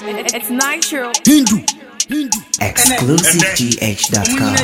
It's Nitro. Hindu. ExclusiveGH.com.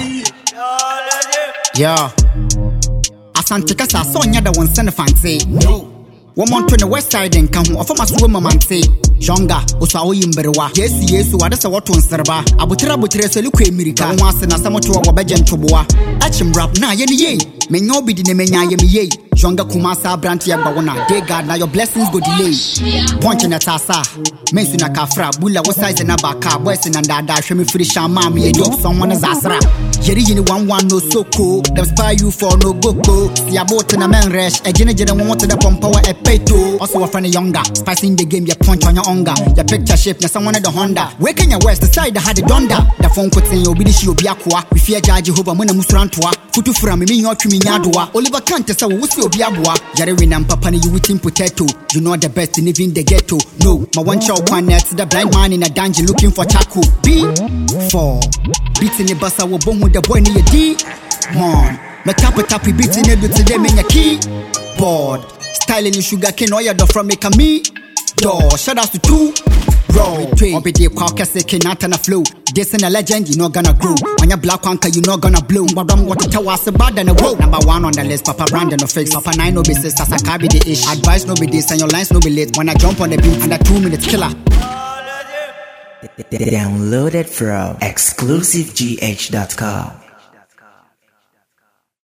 Yeah. Asante kasa sonya da won sene fancy. Woman to the west side and come off my swim man say. Jonga, Osawo Yimberewa. Yes, what is a what on serba. Abutra butre look America. Once and a summer to our Bajan Toboa. Achim rap na ye. May no be the menya ye. Jonga Kumasa Brantia Bawana. Dear God, now your blessings go delay. Punching at Asa. Mensuna Kafra, Bula was size and Abaka, Western and Dada, Shemi Frisha, Mammy, and Yok, someone as Asra. Jerry in 1 no so cool. Them spy you for no go. See a boat in a man rash. A general wanted upon power a peto. Also a funny younger. Spicing the game, you punch on your hunger. Your picture shape, you someone at the Honda. Where can you west the side that had the Donda? The phone could say, Obidishi Obiakwa. We fear Judge Hova Muna Musrantua. Futu from me, your Trimiadua. Oliver Kant, so what's your Biabua? Jerry and Papa, you with him potato. You know the best in living the ghetto. No, my one show one next the blind man in a dungeon looking for Chaku. B4. Beating the bus, I will bomb with the boy near D. Man, my tappy beating it to them in a keyboard. Styling in sugar cane oil from make a me. Door, shout out to 2 Raw. Obi de caucus can't and a flow. This in a legend, you're not gonna grow. When you're black anchor, you're not gonna blow. But don't want to tell us about than a road. Number 1 on the list, Papa Brandon of face. Papa 9 no be sis, as a carry the ish. Advice no be this, and your lines no be late. When I jump on the beat, and a 2-minute killer. Download it from ExclusiveGH.com.